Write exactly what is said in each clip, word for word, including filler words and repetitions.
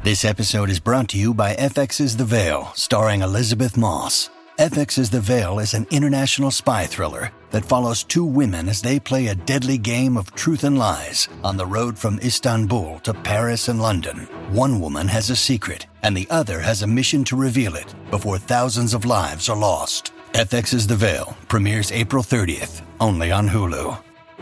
This episode is brought to you by F X's The Veil, starring Elizabeth Moss. F X's The Veil is an international spy thriller that follows two women as they play a deadly game of truth and lies on the road from Istanbul to Paris and London. One woman has a secret, and the other has a mission to reveal it before thousands of lives are lost. F X's The Veil premieres April thirtieth, only on Hulu.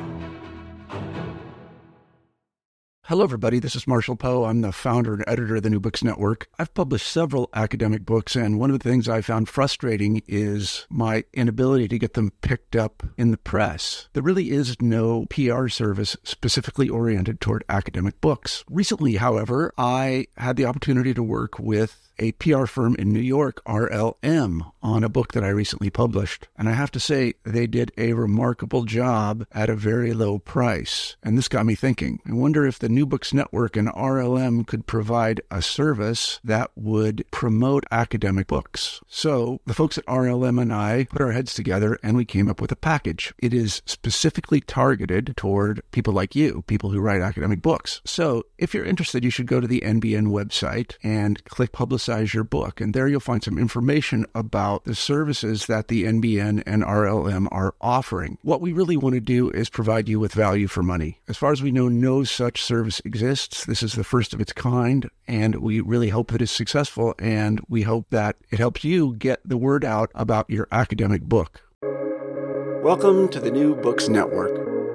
Hello, everybody. This is Marshall Poe. I'm the founder and editor of the New Books Network. I've published several academic books, and one of the things I found frustrating is my inability to get them picked up in the press. There really is no P R service specifically oriented toward academic books. Recently, however, I had the opportunity to work with a P R firm in New York, R L M, on a book that I recently published. And I have to say, they did a remarkable job at a very low price. And this got me thinking. I wonder if the New Books Network and R L M could provide a service that would promote academic books. So the folks at R L M and I put our heads together and we came up with a package. It is specifically targeted toward people like you, people who write academic books. So if you're interested, you should go to the N B N website and click Publicize your book. And there you'll find some information about the services that the N B N and R L M are offering. What we really want to do is provide you with value for money. As far as we know, no such service exists. This is the first of its kind, and we really hope it is successful, and we hope that it helps you get the word out about your academic book. Welcome to the New Books Network.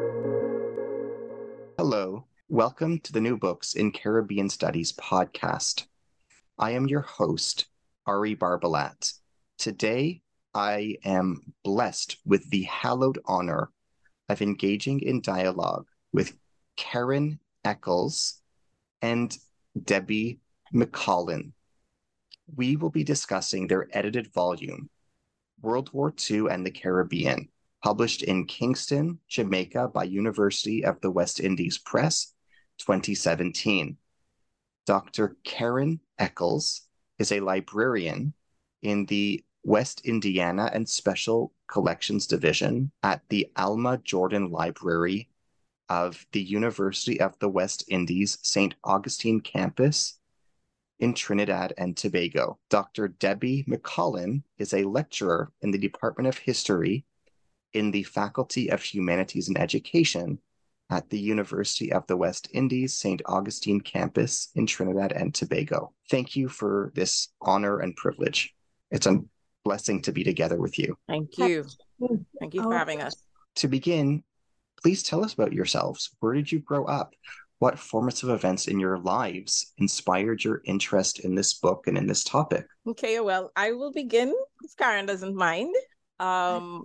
Hello. Welcome to the New Books in Caribbean Studies podcast. I am your host, Ari Barbalat. Today, I am blessed with the hallowed honor of engaging in dialogue with Karen Eccles and Debbie McCollin. We will be discussing their edited volume, World War Two and the Caribbean, published in Kingston, Jamaica by University of the West Indies Press, twenty seventeen. Doctor Karen Eccles is a librarian in the West Indiana and Special Collections Division at the Alma Jordan Library of the University of the West Indies Saint Augustine campus in Trinidad and Tobago. Doctor Debbie McCollin is a lecturer in the Department of History in the Faculty of Humanities and Education at the University of the West Indies Saint Augustine campus in Trinidad and Tobago. Thank you for this honor and privilege. It's a blessing to be together with you. Thank you. Thank you for having us. To begin, please tell us about yourselves. Where did you grow up? What formative events in your lives inspired your interest in this book and in this topic? Okay, well, I will begin, if Karen doesn't mind. Um,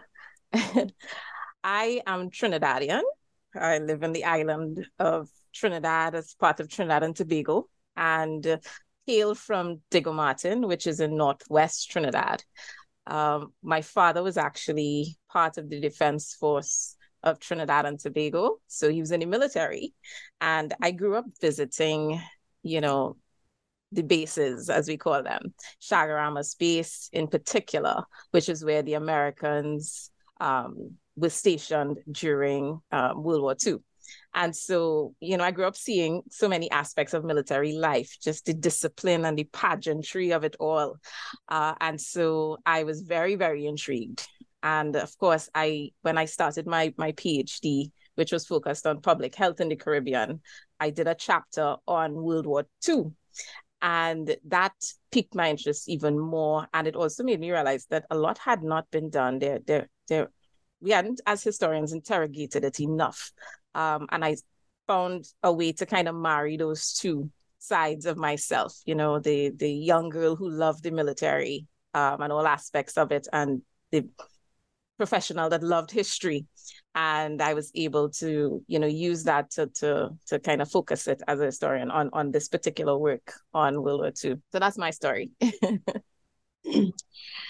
I am Trinidadian. I live in the island of Trinidad as part of Trinidad and Tobago, and uh, hail from Diego Martin, which is in northwest Trinidad. Um, my father was actually part of the Defense Force of Trinidad and Tobago, so he was in the military. And I grew up visiting, you know, the bases, as we call them, Chaguaramas Base in particular, which is where the Americans um, was stationed during um, World War Two. And so, you know, I grew up seeing so many aspects of military life, just the discipline and the pageantry of it all. Uh, and so I was very, very intrigued. And of course, I when I started my, my PhD, which was focused on public health in the Caribbean, I did a chapter on World War Two. And that piqued my interest even more. And it also made me realize that a lot had not been done. There, there, there, we hadn't, as historians, interrogated it enough. Um, and I found a way to kind of marry those two sides of myself, you know, the the young girl who loved the military um, and all aspects of it, and the professional that loved history. And I was able to, you know, use that to to to kind of focus it as a historian on, on this particular work on World War Two. So that's my story.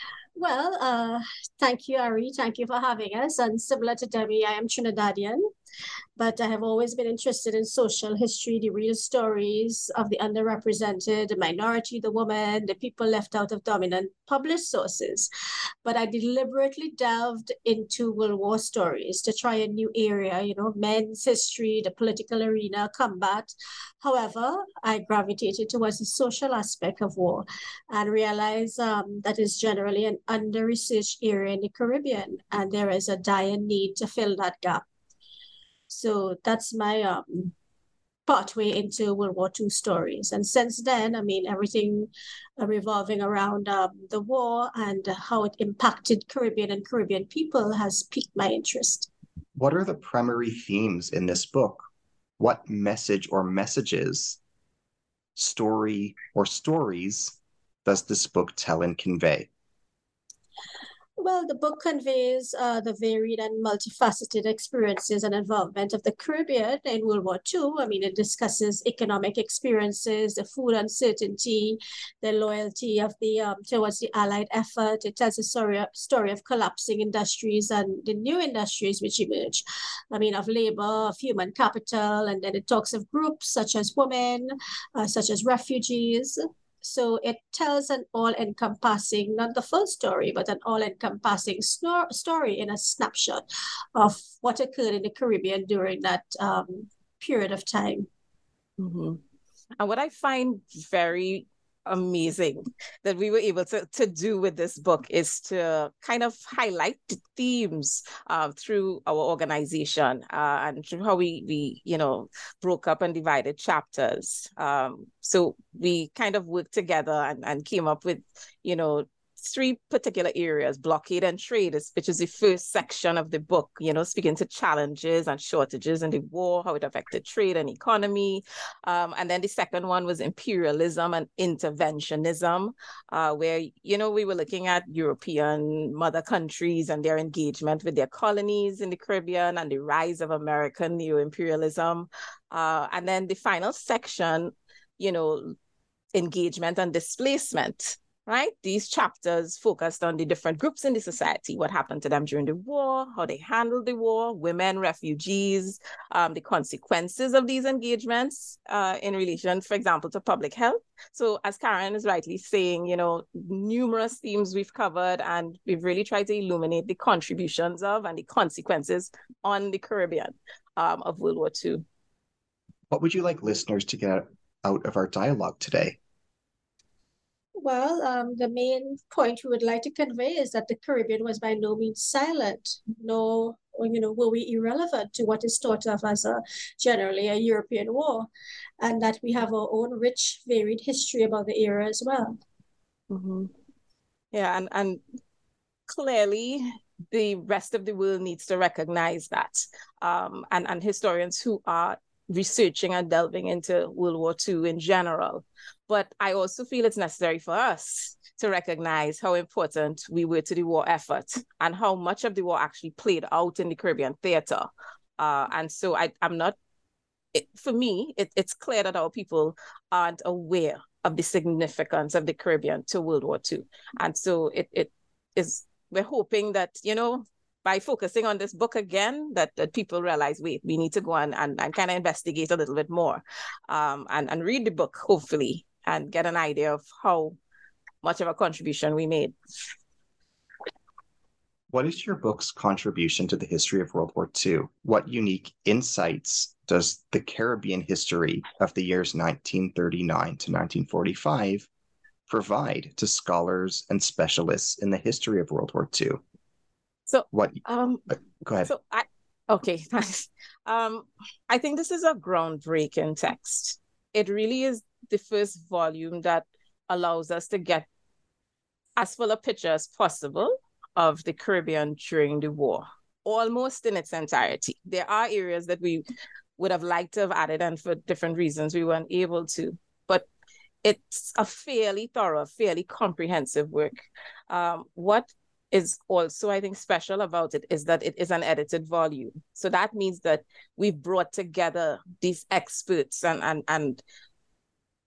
Well, uh, thank you, Ari. Thank you for having us. And similar to Debbie, I am Trinidadian. but I have always been interested in social history, the real stories of the underrepresented, the minority, the woman, the people left out of dominant published sources. But I deliberately delved into World War stories to try a new area, you know, men's history, the political arena, combat. However, I gravitated towards the social aspect of war and realized um, that is generally an under-researched area in the Caribbean, and there is a dire need to fill that gap. So that's my um, pathway into World War Two stories. And since then, I mean, everything uh, revolving around um, the war and how it impacted Caribbean and Caribbean people has piqued my interest. What are the primary themes in this book? What message or messages, story or stories does this book tell and convey? Well, the book conveys uh, the varied and multifaceted experiences and involvement of the Caribbean in World War Two. I mean, it discusses economic experiences, the food uncertainty, the loyalty of the um, towards the Allied effort. It tells a story, story of collapsing industries and the new industries which emerge. I mean, of labor, of human capital, and then it talks of groups such as women, uh, such as refugees. So it tells an all-encompassing, not the full story, but an all-encompassing snor- story in a snapshot of what occurred in the Caribbean during that um, period of time. Mm-hmm. And what I find very amazing that we were able to, to do with this book is to kind of highlight the themes uh, through our organization uh, and through how we, we, you know, broke up and divided chapters. Um, so we kind of worked together and, and came up with, you know, three particular areas: blockade and trade, which is the first section of the book, you know, speaking to challenges and shortages in the war, how it affected trade and economy. Um, and then the second one was imperialism and interventionism, uh, where, you know, we were looking at European mother countries and their engagement with their colonies in the Caribbean and the rise of American neo-imperialism. Uh, and then the final section, you know, engagement and displacement. Right? These chapters focused on the different groups in the society, what happened to them during the war, how they handled the war, women, refugees, um, the consequences of these engagements uh, in relation, for example, to public health. So as Karen is rightly saying, you know, numerous themes we've covered, and we've really tried to illuminate the contributions of and the consequences on the Caribbean um, of World War Two. What would you like listeners to get out of our dialogue today? Well, um, the main point we would like to convey is that the Caribbean was by no means silent, nor, you know, were we irrelevant to what is thought of as a generally a European war, and that we have our own rich, varied history about the era as well. Mm-hmm. Yeah, and, and clearly the rest of the world needs to recognize that. Um, and, and historians who are researching and delving into World War Two in general. But I also feel it's necessary for us to recognize how important we were to the war effort and how much of the war actually played out in the Caribbean theater. Uh, and so I, I'm not, it, for me, it, it's clear that our people aren't aware of the significance of the Caribbean to World War Two. And so it, it is, we're hoping that, you know, by focusing on this book again, that, that people realize, wait, we need to go on and, and kind of investigate a little bit more um, and, and read the book, hopefully, and get an idea of how much of a contribution we made. What is your book's contribution to the history of World War Two? What unique insights does the Caribbean history of the years nineteen thirty-nine to nineteen forty-five provide to scholars and specialists in the history of World War Two? So, what? Um, go ahead. So I, okay, thanks. Um, I think this is a groundbreaking text. It really is the first volume that allows us to get as full a picture as possible of the Caribbean during the war, almost in its entirety. There are areas that we would have liked to have added, and for different reasons we weren't able to. But it's a fairly thorough, fairly comprehensive work. Um, what is also, I think, special about it is that it is an edited volume. So that means that we've brought together these experts and and and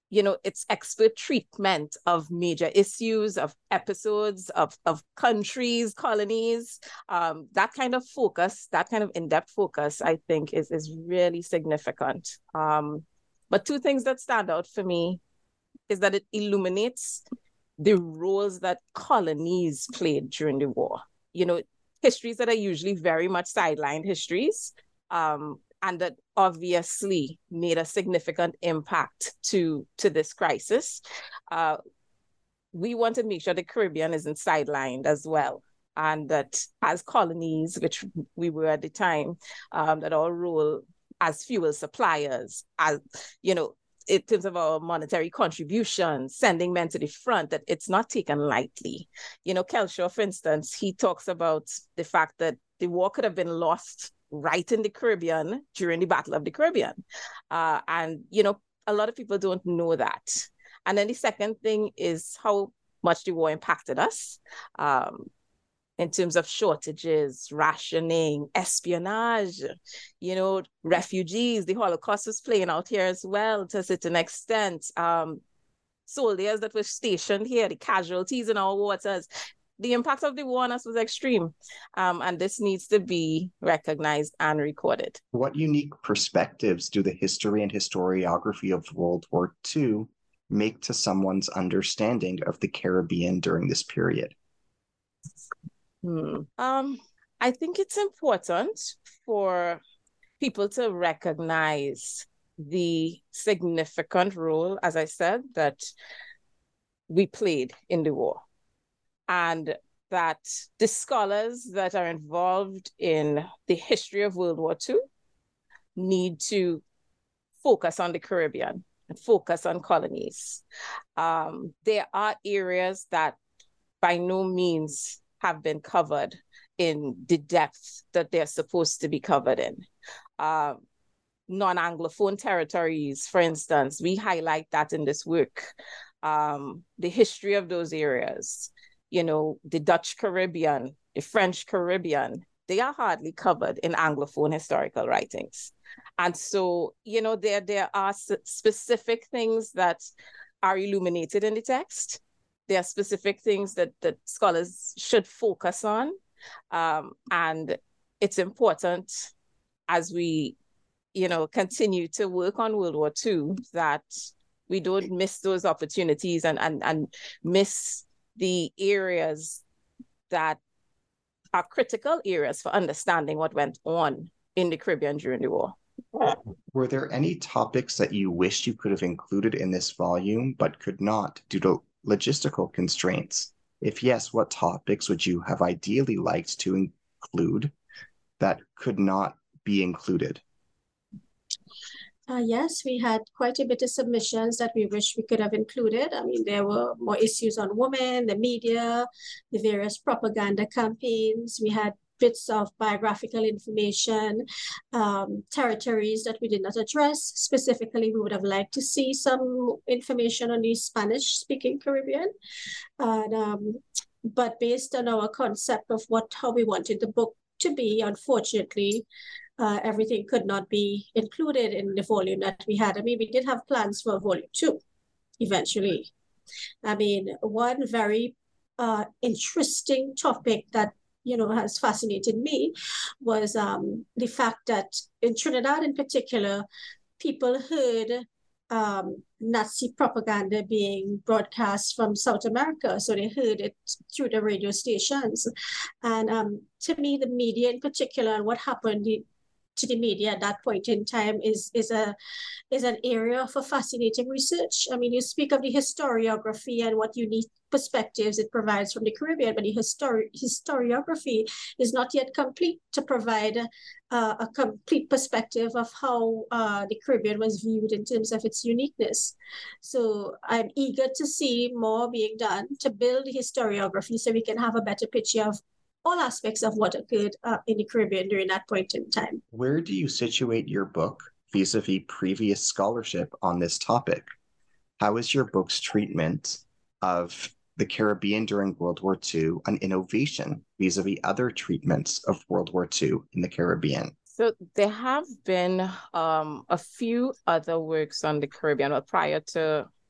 you know, its expert treatment of major issues, of episodes, of, of countries, colonies. Um, that kind of focus, that kind of in-depth focus, I think is, is really significant. Um, but two things that stand out for me is that it illuminates the roles that colonies played during the war. You know, histories that are usually very much sidelined histories, um, and that obviously made a significant impact to, to this crisis. Uh, we want to make sure the Caribbean isn't sidelined as well, and that as colonies, which we were at the time, um, that our role as fuel suppliers, as, you know, in terms of our monetary contributions, sending men to the front, that it's not taken lightly. You know, Kelshaw, for instance, he talks about the fact that the war could have been lost right in the Caribbean during the Battle of the Caribbean. Uh, and, you know, a lot of people don't know that. And then the second thing is how much the war impacted us um, in terms of shortages, rationing, espionage, you know, refugees. The Holocaust was playing out here as well to a certain extent. Um, soldiers that were stationed here, the casualties in our waters. The impact of the war on us was extreme, um, and this needs to be recognized and recorded. What unique perspectives do the history and historiography of World War Two make to someone's understanding of the Caribbean during this period? Hmm. Um, I think it's important for people to recognize the significant role, as I said, that we played in the war. And that the scholars that are involved in the history of World War Two need to focus on the Caribbean and focus on colonies. Um, there are areas that by no means have been covered in the depth that they're supposed to be covered in. Uh, non-Anglophone territories, for instance, we highlight that in this work. Um, the history of those areas. You know, the Dutch Caribbean, the French Caribbean, they are hardly covered in Anglophone historical writings. And so, you know, there, there are specific things that are illuminated in the text. There are specific things that, that scholars should focus on. Um, and it's important as we, you know, continue to work on World War Two that we don't miss those opportunities and, and, and miss the areas that are critical areas for understanding what went on in the Caribbean during the war. Were there any topics that you wished you could have included in this volume but could not due to logistical constraints? If yes, what topics would you have ideally liked to include that could not be included? Uh, yes, we had quite a bit of submissions that we wish we could have included. I mean, there were more issues on women, the media, the various propaganda campaigns. We had bits of biographical information, um, territories that we did not address. Specifically, we would have liked to see some information on the Spanish-speaking Caribbean. And, um, but based on our concept of what how we wanted the book to be, unfortunately, Uh, everything could not be included in the volume that we had. I mean, we did have plans for volume two, eventually. I mean, one very uh, interesting topic that, you know, has fascinated me was um, the fact that in Trinidad in particular, people heard um, Nazi propaganda being broadcast from South America. So they heard it through the radio stations. And um, to me, the media in particular, and what happened the, to the media at that point in time is is a is an area for fascinating research. I mean, you speak of the historiography and what unique perspectives it provides from the Caribbean, but the histori- historiography is not yet complete to provide uh, a complete perspective of how uh, the Caribbean was viewed in terms of its uniqueness. So I'm eager to see more being done to build the historiography so we can have a better picture of all aspects of what occurred uh, in the Caribbean during that point in time. Where do you situate your book vis-a-vis previous scholarship on this topic? How is your book's treatment of the Caribbean during World War Two an innovation vis-a-vis other treatments of World War Two in the Caribbean? So there have been um, a few other works on the Caribbean well, prior to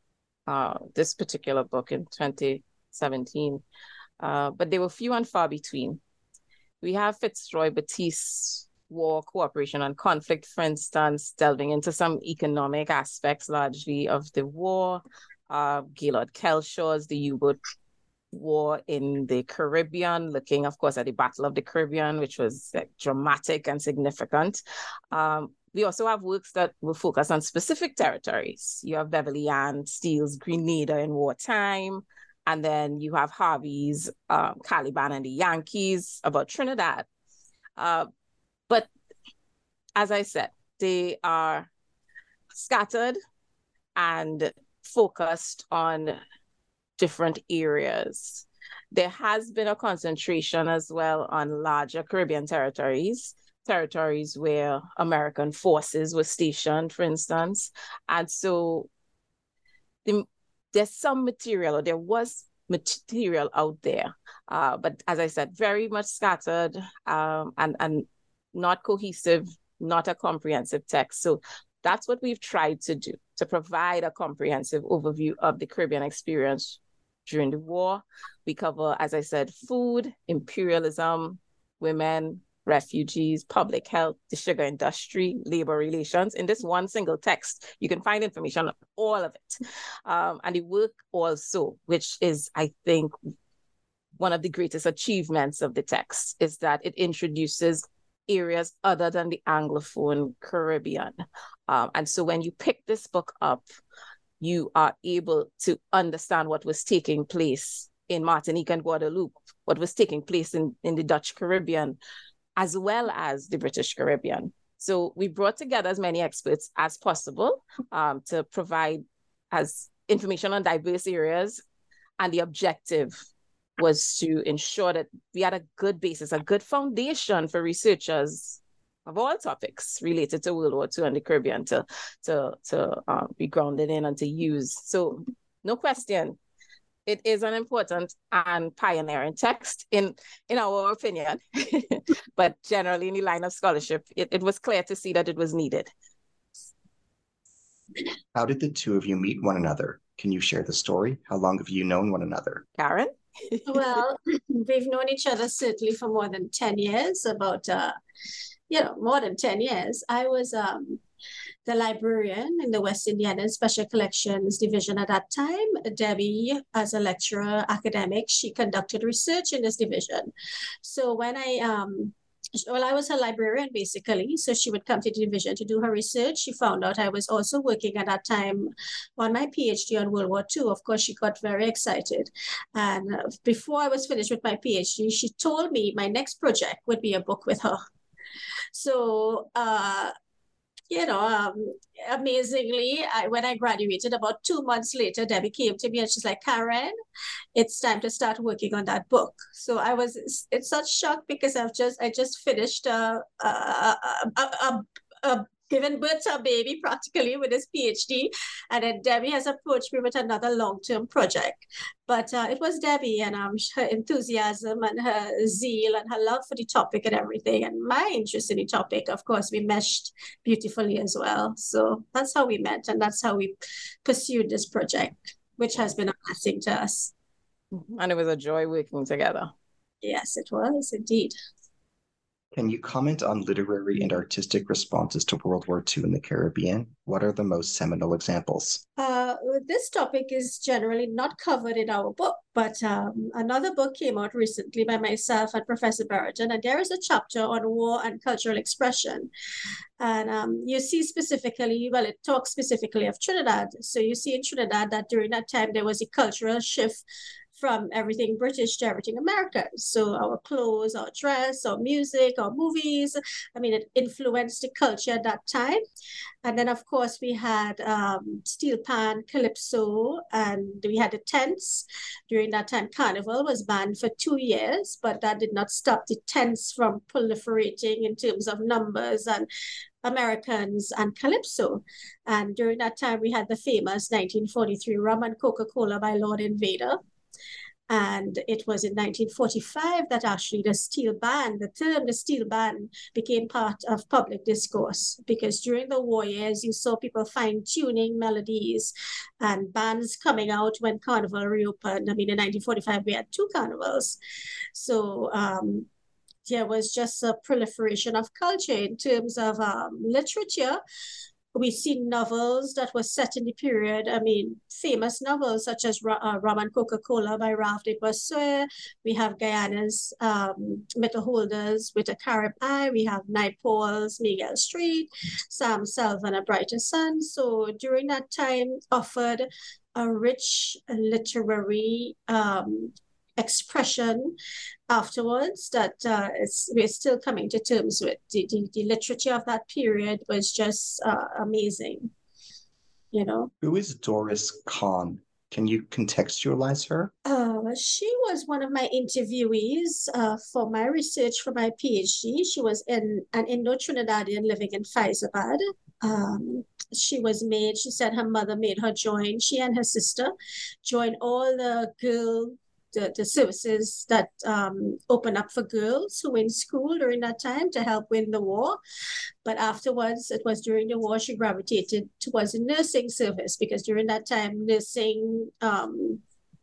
uh, this particular book in twenty seventeen, uh, but they were few and far between. We have Fitzroy Batiste, War, Cooperation, and Conflict, for instance, delving into some economic aspects largely of the war. Uh, Gaylord Kelshaw's The U-Boat War in the Caribbean, looking, of course, at the Battle of the Caribbean, which was like, dramatic and significant. Um, we also have works that will focus on specific territories. You have Beverly Ann Steele's Grenada in wartime, and then you have Harvey's um, Caliban and the Yankees about Trinidad. Uh, but as I said, they are scattered and focused on different areas. There has been a concentration as well on larger Caribbean territories, territories where American forces were stationed, for instance. And so the, there's some material, or there was material out there, uh, but as I said, very much scattered um, and, and not cohesive, not a comprehensive text. So that's what we've tried to do, to provide a comprehensive overview of the Caribbean experience during the war. We cover, as I said, food, imperialism, women, refugees, public health, the sugar industry, labor relations. In this one single text, you can find information on all of it. Um, and the work also, which is, I think, one of the greatest achievements of the text, is that it introduces areas other than the Anglophone Caribbean. Um, and so when you pick this book up, you are able to understand what was taking place in Martinique and Guadeloupe, what was taking place in, in the Dutch Caribbean, as well as the British Caribbean. So we brought together as many experts as possible um, to provide as information on diverse areas. And the objective was to ensure that we had a good basis, a good foundation for researchers of all topics related to World War Two and the Caribbean to, to, to uh, be grounded in and to use. So no question, it is an important and pioneering text in, in our opinion, but generally in the line of scholarship, it, it was clear to see that it was needed. How did the two of you meet one another? Can you share the story? How long have you known one another? Karen? Well, we've known each other certainly for more than ten years, about, uh, you know, more than ten years. I was um, the librarian in the West Indiana Special Collections Division at that time. Debbie, as a lecturer, academic, she conducted research in this division. So when I, um, well, I was her librarian basically. So she would come to the division to do her research. She found out I was also working at that time on my PhD on World War Two. Of course, she got very excited. And before I was finished with my PhD, she told me my next project would be a book with her. So, uh, you know, um, amazingly, I, when I graduated, about two months later, Debbie came to me and she's like, Karen, it's time to start working on that book. So I was in such shock because I've just, I just finished a, a, a, a, a, a given birth to a baby practically with his PhD. And then Debbie has approached me with another long-term project. But uh, it was Debbie and um, her enthusiasm and her zeal and her love for the topic and everything. And my interest in the topic, of course, we meshed beautifully as well. So that's how we met. And that's how we pursued this project, which has been a blessing to us. And it was a joy working together. Yes, it was indeed. Can you comment on literary and artistic responses to World War Two in the Caribbean? What are the most seminal examples? Uh, this topic is generally not covered in our book, but um, another book came out recently by myself and Professor Barrington, and there is a chapter on war and cultural expression. And um, you see specifically, well, it talks specifically of Trinidad. So you see in Trinidad that during that time, there was a cultural shift from everything British to everything American. So our clothes, our dress, our music, our movies, I mean, it influenced the culture at that time. And then, of course, we had um, steel pan, calypso, and we had the tents. During that time, Carnival was banned for two years, but that did not stop the tents from proliferating in terms of numbers and Americans and calypso. And during that time, we had the famous nineteen forty-three Rum and Coca-Cola by Lord Invader. And it was in nineteen forty-five that actually the steel band, the term the steel band, became part of public discourse, because during the war years, you saw people fine-tuning melodies and bands coming out when Carnival reopened. I mean, in nineteen forty-five, we had two carnivals. So um, there was just a proliferation of culture in terms of um, literature. We see novels that were set in the period. I mean, famous novels such as uh, Rum and Coca-Cola by Ralph de Bossuet. We have Guyana's um, Metal Holders with a Carib Eye. We have Naipaul's Miguel Street, Sam Selvin, A Brighter Sun. So during that time, offered a rich literary um, expression afterwards that uh, it's, we're still coming to terms with. The, the, the literature of that period was just uh, amazing, you know. Who is Doris Kahn? Can you contextualize her? Uh, she was one of my interviewees uh, for my research for my PhD. She was in an Indo-Trinidadian living in Faizabad. Um, she was made, she said her mother made her join, she and her sister joined all the girl The, the services that um, open up for girls who were in school during that time to help win the war. But afterwards, it was during the war, she gravitated towards the nursing service, because during that time, nursing, um,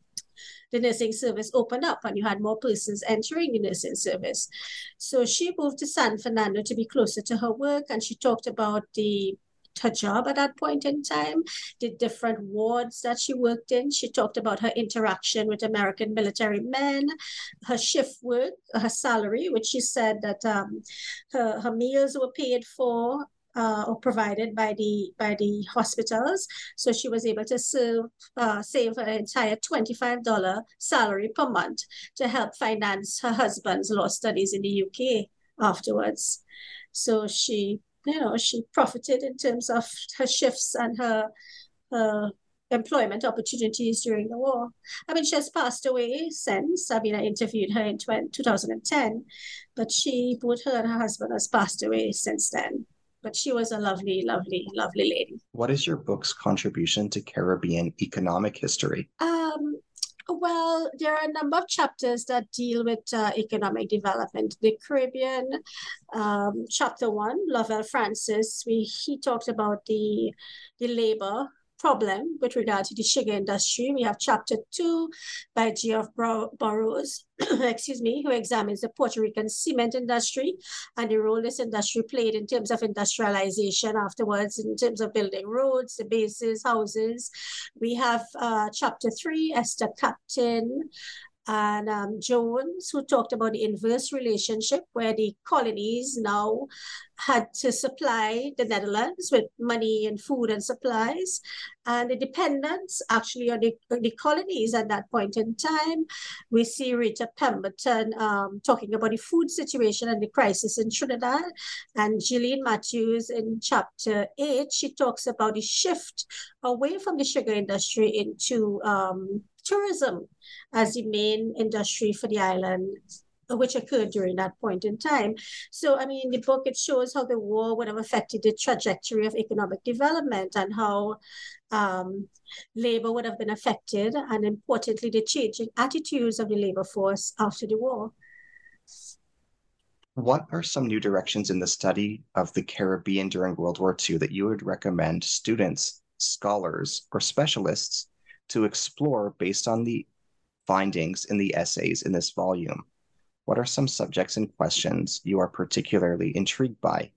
the nursing service opened up and you had more persons entering the nursing service. So she moved to San Fernando to be closer to her work, and she talked about the her job at that point in time, the different wards that she worked in. She talked about her interaction with American military men, her shift work, her salary, which she said that um, her, her meals were paid for uh, or provided by the by the hospitals. So she was able to serve, uh, save her entire twenty-five dollars salary per month to help finance her husband's law studies in the U K afterwards. So she you know, she profited in terms of her shifts and her, her employment opportunities during the war. I mean, she has passed away since. I mean, I interviewed her in two thousand ten, but she, both her and her husband has passed away since then. But she was a lovely, lovely, lovely lady. What is your book's contribution to Caribbean economic history? Um, Well, there are a number of chapters that deal with uh, economic development. The Caribbean, um, chapter one, Lovell Francis, we, he talked about the, the labor problem with regard to the sugar industry. We have chapter two by Geoff Burrows, excuse me, who examines the Puerto Rican cement industry and the role this industry played in terms of industrialization afterwards, in terms of building roads, the bases, houses. We have uh, chapter three, Esther Captain and um, Jones, who talked about the inverse relationship where the colonies now had to supply the Netherlands with money and food and supplies, and the dependence actually on the, on the colonies at that point in time. We see Rita Pemberton um, talking about the food situation and the crisis in Trinidad, and Gillian Matthews in chapter eight, she talks about the shift away from the sugar industry into um, tourism as the main industry for the island, which occurred during that point in time. So, I mean, in the book, it shows how the war would have affected the trajectory of economic development and how um, labor would have been affected, and importantly, the changing attitudes of the labor force after the war. What are some new directions in the study of the Caribbean during World War Two that you would recommend students, scholars, or specialists to explore based on the findings in the essays in this volume? What are some subjects and questions you are particularly intrigued by?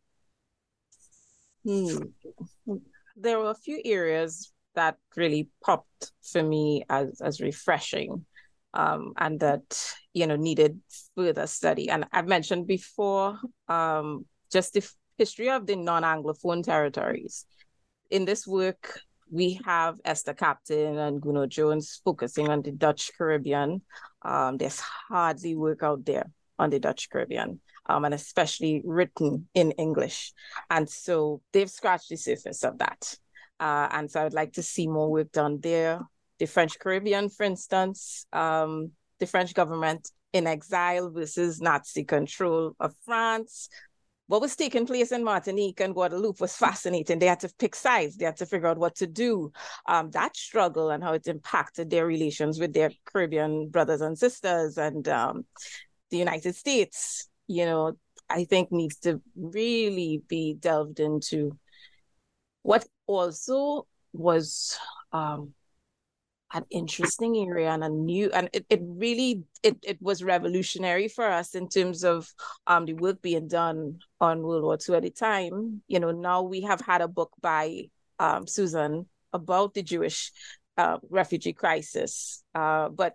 Hmm. There were a few areas that really popped for me as, as refreshing um, and that, you know, needed further study. And I've mentioned before, um, just the history of the non-Anglophone territories. In this work, we have Esther Captain and Guno Jones focusing on the Dutch Caribbean. Um, there's hardly work out there on the Dutch Caribbean, um, and especially written in English. And so they've scratched the surface of that. Uh, and so I would like to see more work done there. The French Caribbean, for instance, um, the French government in exile versus Nazi control of France. what was taking place in Martinique and Guadeloupe was fascinating. They had to pick sides. They had to figure out what to do. Um, that struggle and how it impacted their relations with their Caribbean brothers and sisters and um, the United States, you know, I think needs to really be delved into. What also was um, an interesting area and a new, and it, it really, it, it was revolutionary for us in terms of um, the work being done on World War Two at the time. You know, now we have had a book by um, Susan about the Jewish uh, refugee crisis, uh, but,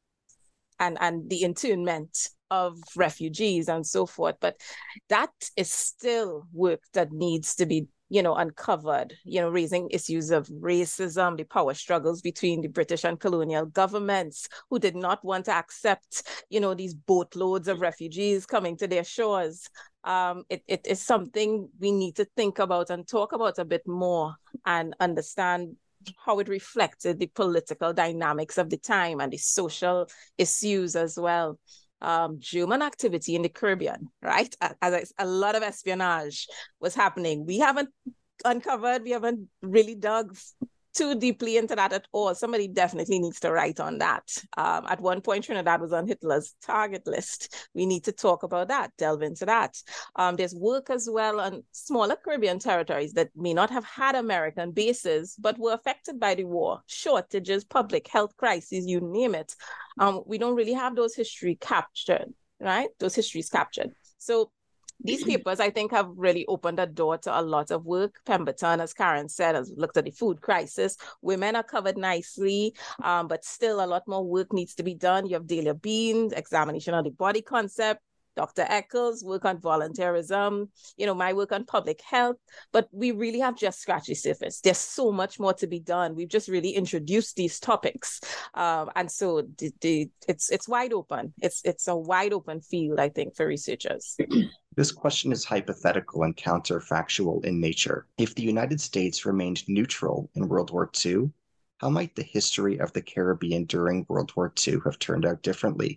and, and the internment of refugees and so forth. But that is still work that needs to be, you know, uncovered, you know, raising issues of racism, the power struggles between the British and colonial governments who did not want to accept, you know, these boatloads of refugees coming to their shores. Um, it, it is something we need to think about and talk about a bit more and understand how it reflected the political dynamics of the time and the social issues as well. Um, German activity in the Caribbean, right? As a lot of espionage was happening. We haven't uncovered, we haven't really dug too deeply into that at all. Somebody definitely needs to write on that. Um, at one point, Trinidad was on Hitler's target list. We need to talk about that, delve into that. Um, there's work as well on smaller Caribbean territories that may not have had American bases, but were affected by the war, shortages, public health crises, you name it. Um, we don't really have those history captured, right? Those histories captured. So these papers, I think, have really opened a door to a lot of work. Pemberton, as Karen said, has looked at the food crisis. Women are covered nicely, um, but still a lot more work needs to be done. You have Delia Bean's examination of the body concept, Doctor Eccles' work on volunteerism, you know, my work on public health, but we really have just scratched the surface. There's so much more to be done. We've just really introduced these topics. Um, and so the, the, it's it's wide open. It's, it's a wide open field, I think, for researchers. This question is hypothetical and counterfactual in nature. If the United States remained neutral in World War Two, how might the history of the Caribbean during World War Two have turned out differently?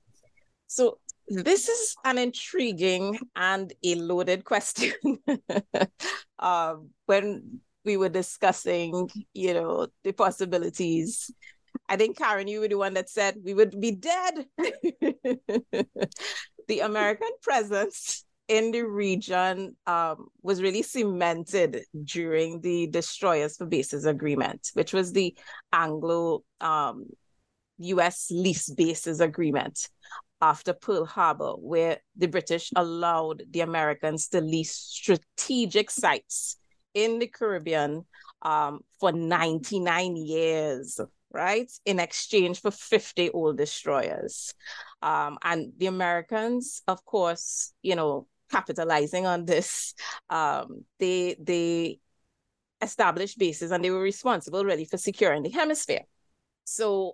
So this is an intriguing and a loaded question. uh, when we were discussing, you know, the possibilities, I think, Karen, you were the one that said we would be dead. The American presence in the region um, was really cemented during the Destroyers for Bases Agreement, which was the Anglo um, U S Lease Bases Agreement after Pearl Harbor, where the British allowed the Americans to lease strategic sites in the Caribbean um, for ninety-nine years, right? In exchange for fifty old destroyers. Um, and the Americans, of course, you know, capitalizing on this, um, they, they established bases and they were responsible really for securing the hemisphere. So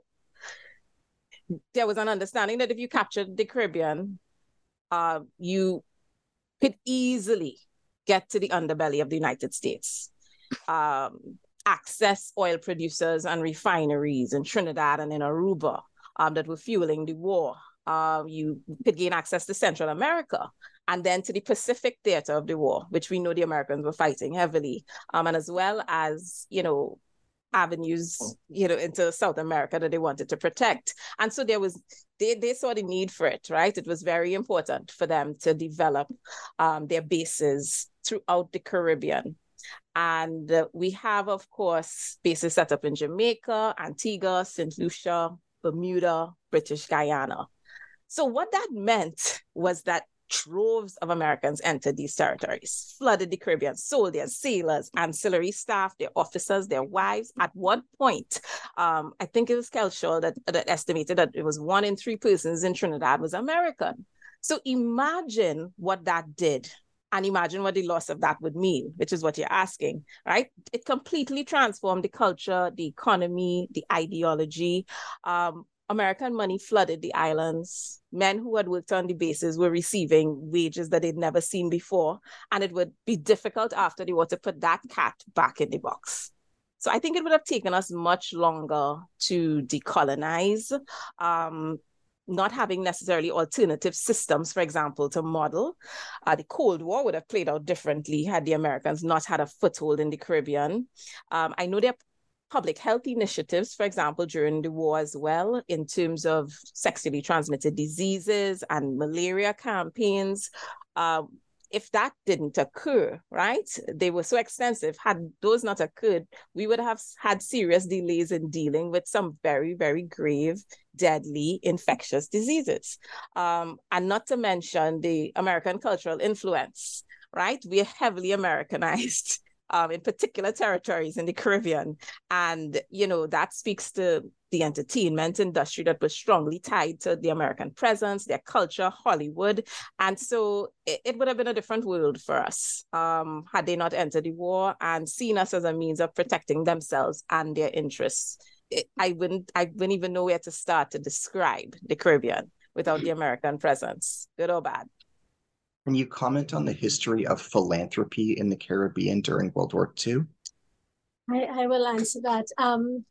there was an understanding that if you captured the Caribbean, uh, you could easily get to the underbelly of the United States, um, access oil producers and refineries in Trinidad and in Aruba um, that were fueling the war. Uh, you could gain access to Central America and then to the Pacific theater of the war, which we know the Americans were fighting heavily, um, and as well as, you know, avenues, you know, into South America that they wanted to protect. And so there was, they, they saw the need for it, right? It was very important for them to develop um, their bases throughout the Caribbean. And uh, we have, of course, bases set up in Jamaica, Antigua, Saint Lucia, Bermuda, British Guyana. So what that meant was that droves of Americans entered these territories, flooded the Caribbean, soldiers, sailors, ancillary staff, their officers, their wives. At one point, um, I think it was Kelshaw that, that estimated that it was one in three persons in Trinidad was American. So imagine what that did. And imagine what the loss of that would mean, which is what you're asking, right? It completely transformed the culture, the economy, the ideology. Um, American money flooded the islands. Men who had worked on the bases were receiving wages that they'd never seen before. And it would be difficult after the war to put that cat back in the box. So I think it would have taken us much longer to decolonize. Um, not having necessarily alternative systems, for example, to model. Uh, the Cold War would have played out differently had the Americans not had a foothold in the Caribbean. Um, I know there are public health initiatives, for example, during the war as well, in terms of sexually transmitted diseases and malaria campaigns. Um, If that didn't occur, right, they were so extensive. Had those not occurred, we would have had serious delays in dealing with some very, very grave, deadly infectious diseases. Um, and not to mention the American cultural influence, right? We are heavily Americanized um, in particular territories in the Caribbean. And, you know, that speaks to the entertainment industry that was strongly tied to the American presence, their culture, Hollywood. And so it, it would have been a different world for us um, had they not entered the war and seen us as a means of protecting themselves and their interests. It, I wouldn't, I wouldn't even know where to start to describe the Caribbean without the American presence, good or bad. Can you comment on the history of philanthropy in the Caribbean during World War Two? I, I will answer that. Um,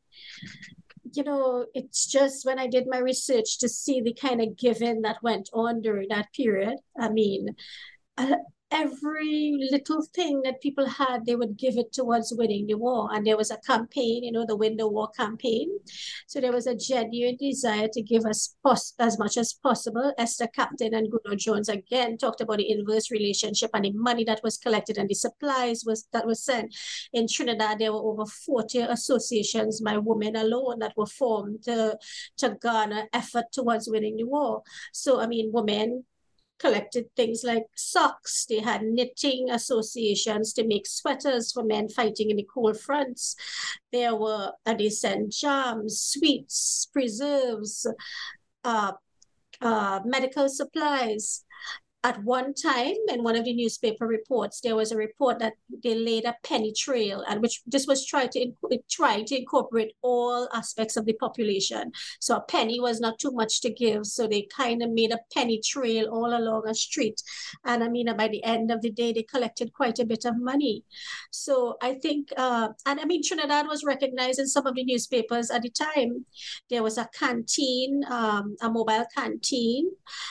you know, it's just when I did my research to see the kind of giving that went on during that period. I mean, uh, every little thing that people had, they would give it towards winning the war. And there was a campaign, you know, the Win the War campaign. So there was a genuine desire to give us pos- as much as possible. Esther Captain and Gunnar Jones again talked about the inverse relationship and the money that was collected and the supplies was that was sent. In Trinidad, there were over forty associations by women alone that were formed to, to garner effort towards winning the war. So, I mean, women collected things like socks. They had knitting associations to make sweaters for men fighting in the cold fronts. There were, uh, they sent jams, sweets, preserves, uh, uh, medical supplies. At one time, in one of the newspaper reports, there was a report that they laid a penny trail, and which this was trying to trying to incorporate all aspects of the population. So a penny was not too much to give, so they kind of made a penny trail all along a street. And I mean, by the end of the day, they collected quite a bit of money. So I think, uh, and I mean, Trinidad was recognized in some of the newspapers at the time. There was a canteen, um, a mobile canteen,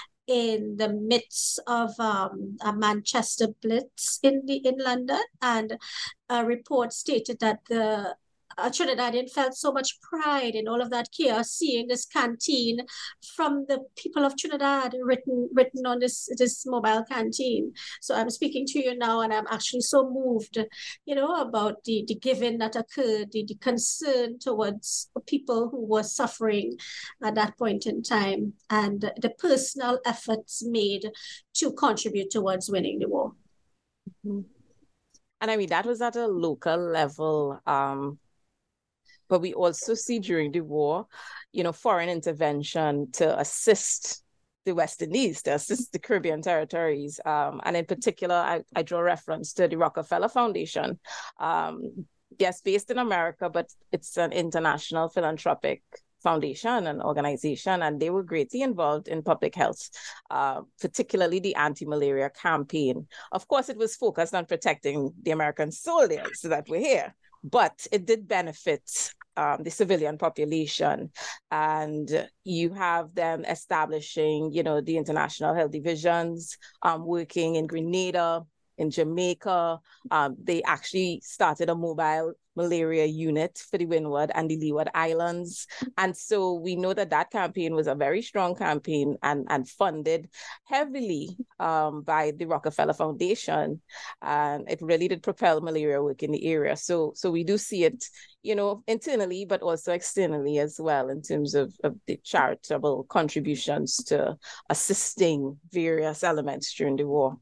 in the midst of um, a Manchester Blitz in the in London, and a report stated that the uh, Trinidadian felt so much pride in all of that chaos, seeing this canteen from the people of Trinidad written written on this this mobile canteen. So I'm speaking to you now, and I'm actually so moved, you know, about the the giving that occurred, the, the concern towards people who were suffering at that point in time, and the personal efforts made to contribute towards winning the war. Mm-hmm. And I mean, that was at a local level. Um, but we also see during the war, you know, foreign intervention to assist the West Indies, to assist the Caribbean territories. Um, and in particular, I, I draw reference to the Rockefeller Foundation. Um, yes, based in America, but it's an international philanthropic foundation and organization, and they were greatly involved in public health, uh, particularly the anti-malaria campaign. Of course, it was focused on protecting the American soldiers that were here, but it did benefit um, the civilian population. And you have them establishing, you know, the international health divisions, um, working in Grenada, in Jamaica. Um, they actually started a mobile malaria unit for the Windward and the Leeward Islands. And so we know that that campaign was a very strong campaign and, and funded heavily um, by the Rockefeller Foundation. And it really did propel malaria work in the area. So, so we do see it, you know, internally, but also externally as well, in terms of, of the charitable contributions to assisting various elements during the war.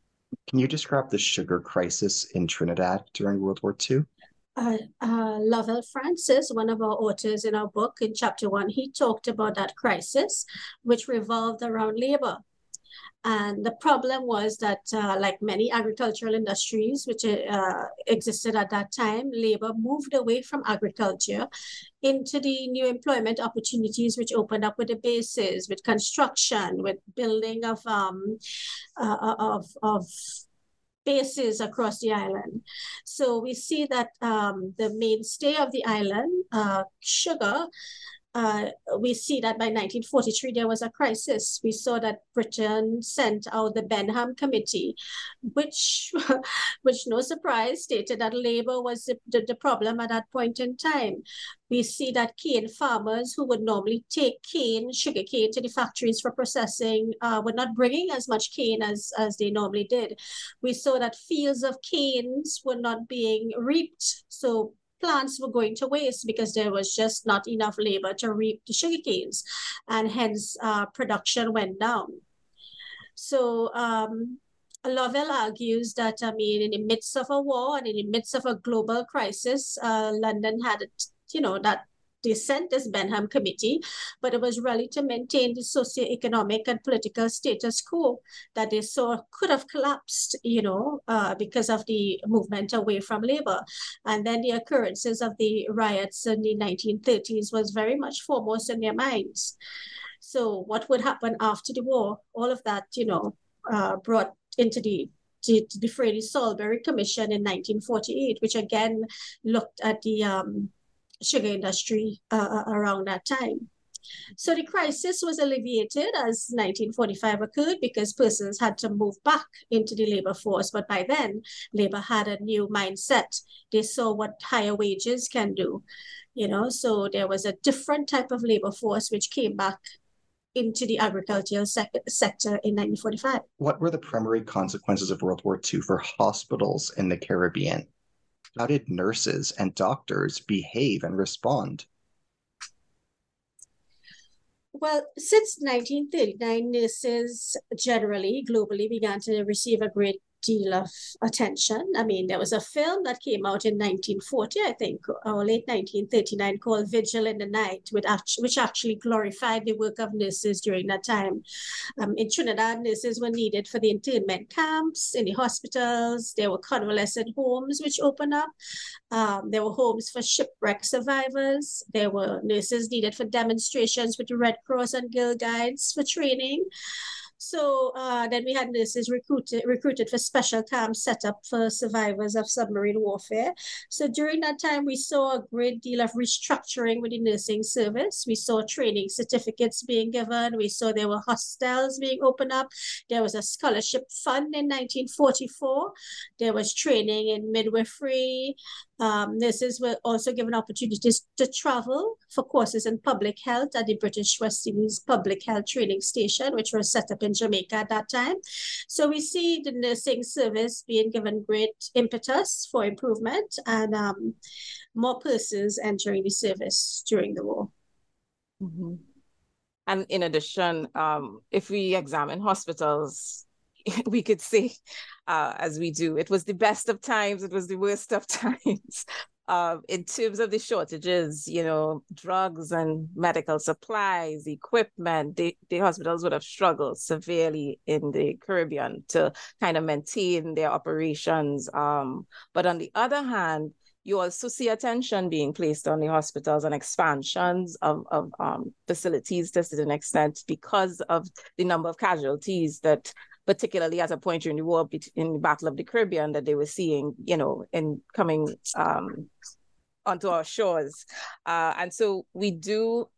Can you describe the sugar crisis in Trinidad during World War Two? Uh, uh, Lovell Francis, one of our authors in our book, in chapter one, he talked about that crisis, which revolved around labor. And the problem was that, uh, like many agricultural industries, which uh, existed at that time, labor moved away from agriculture into the new employment opportunities, which opened up with the bases, with construction, with building of um, uh, of of bases across the island. So we see that um, the mainstay of the island, uh, sugar, uh, we see that by nineteen forty-three, there was a crisis. We saw that Britain sent out the Benham Committee, which, which no surprise, stated that labor was the, the, the problem at that point in time. We see that cane farmers who would normally take cane, sugar cane to the factories for processing, uh, were not bringing as much cane as, as they normally did. We saw that fields of canes were not being reaped. So plants were going to waste because there was just not enough labor to reap the sugar canes, and hence uh, production went down. So um, Lovell argues that, I mean, in the midst of a war and in the midst of a global crisis, uh, London had, you know, that they sent this Benham Committee, but it was really to maintain the socioeconomic and political status quo that they saw could have collapsed, you know, uh, because of the movement away from labor. And then the occurrences of the riots in the nineteen thirties was very much foremost in their minds. So what would happen after the war? All of that, you know, uh, brought into the to, to the Frady Salisbury Commission in nineteen forty-eight, which again looked at the um, sugar industry uh, around that time. So the crisis was alleviated as nineteen forty-five occurred because persons had to move back into the labor force. But by then, labor had a new mindset. They saw what higher wages can do, you know, so there was a different type of labor force which came back into the agricultural sec sector in nineteen forty-five. What were the primary consequences of World War Two for hospitals in the Caribbean? How did nurses and doctors behave and respond? Well, since nineteen thirty-nine, nurses generally, globally, began to receive a great deal of attention. I mean, there was a film that came out in nineteen forty, I think, or late nineteen thirty-nine, called Vigil in the Night, which actually, which actually glorified the work of nurses during that time. Um, in Trinidad, nurses were needed for the internment camps, in the hospitals. There were convalescent homes which opened up. Um, there were homes for shipwreck survivors. There were nurses needed for demonstrations with the Red Cross and Girl Guides for training. So uh, then we had nurses recruited, recruited for special camps set up for survivors of submarine warfare. So during that time, we saw a great deal of restructuring with the nursing service. We saw training certificates being given. We saw there were hostels being opened up. There was a scholarship fund in nineteen forty-four. There was training in midwifery. Um, nurses were also given opportunities to travel for courses in public health at the British West Indies Public Health Training Station, which was set up in Jamaica at that time. So we see the nursing service being given great impetus for improvement, and um, more persons entering the service during the war. Mm-hmm. And in addition, um, if we examine hospitals, we could say, uh, as we do, it was the best of times, it was the worst of times. Uh, in terms of the shortages, you know, drugs and medical supplies, equipment, the, the hospitals would have struggled severely in the Caribbean to kind of maintain their operations. Um, but on the other hand, you also see attention being placed on the hospitals and expansions of, of um, facilities to a certain extent because of the number of casualties that, particularly at a point during the war in the Battle of the Caribbean, that they were seeing, you know, in coming um, onto our shores. Uh, and so we do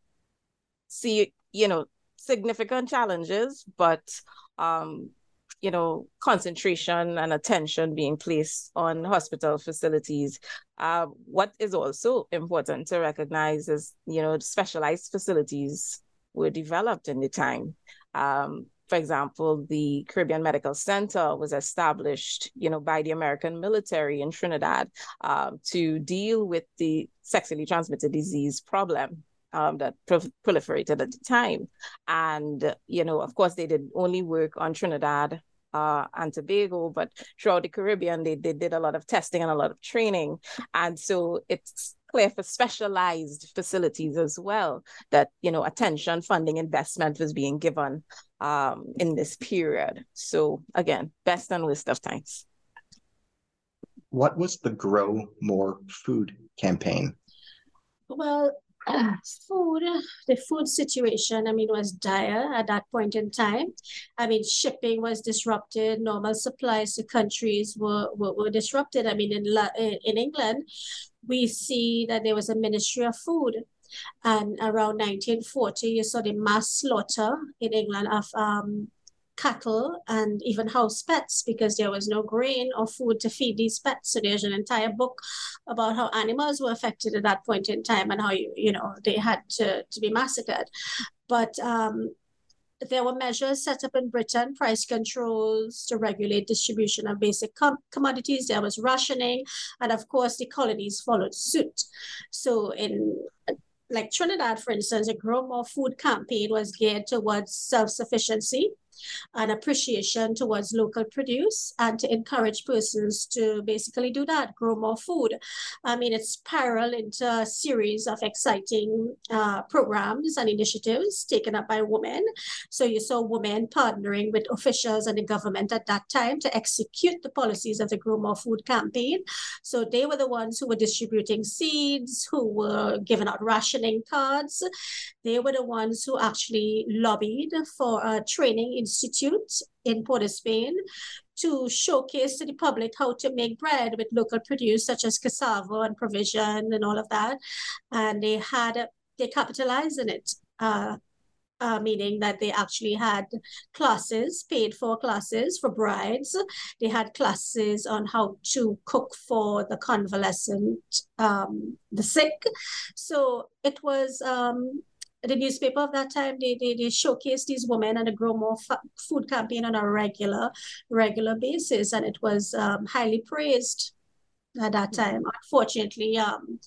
see, you know, significant challenges, but, um, you know, concentration and attention being placed on hospital facilities. Uh, what is also important to recognize is, you know, specialized facilities were developed in the time. Um, For example, the Caribbean Medical Center was established, you know, by the American military in Trinidad um, to deal with the sexually transmitted disease problem um, that pro- proliferated at the time. And, you know, of course, they did only work on Trinidad uh, and Tobago, but throughout the Caribbean, they, they did a lot of testing and a lot of training. And so it's clear for specialized facilities as well that, you know, attention, funding, investment was being given um, in this period. So again, best and worst of times. What was the Grow More Food campaign? Well, uh, food, the food situation, I mean, was dire at that point in time. I mean, shipping was disrupted. Normal supplies to countries were, were, were disrupted. I mean, in, in England, we see that there was a Ministry of Food. And around nineteen forty, you saw the mass slaughter in England of um, cattle and even house pets because there was no grain or food to feed these pets. So there's an entire book about how animals were affected at that point in time and how, you, you know, they had to, to be massacred. But um, there were measures set up in Britain, price controls to regulate distribution of basic com commodities. There was rationing, and of course, the colonies followed suit. So in like Trinidad, for instance, a Grow More Food campaign was geared towards self-sufficiency and appreciation towards local produce and to encourage persons to basically do that, grow more food. I mean, it spiraled into a series of exciting uh, programs and initiatives taken up by women. So you saw women partnering with officials and the government at that time to execute the policies of the Grow More Food campaign. So they were the ones who were distributing seeds, who were giving out rationing cards. They were the ones who actually lobbied for a training institute in Port of Spain to showcase to the public how to make bread with local produce such as cassava and provision and all of that. And they had, they capitalized on it, uh, uh, meaning that they actually had classes, paid for classes for brides. They had classes on how to cook for the convalescent, um, the sick. So it was, um, the newspaper of that time, they, they, they showcased these women and the Grow More Food campaign on a regular, regular basis. And it was um, highly praised at that time. Unfortunately, um,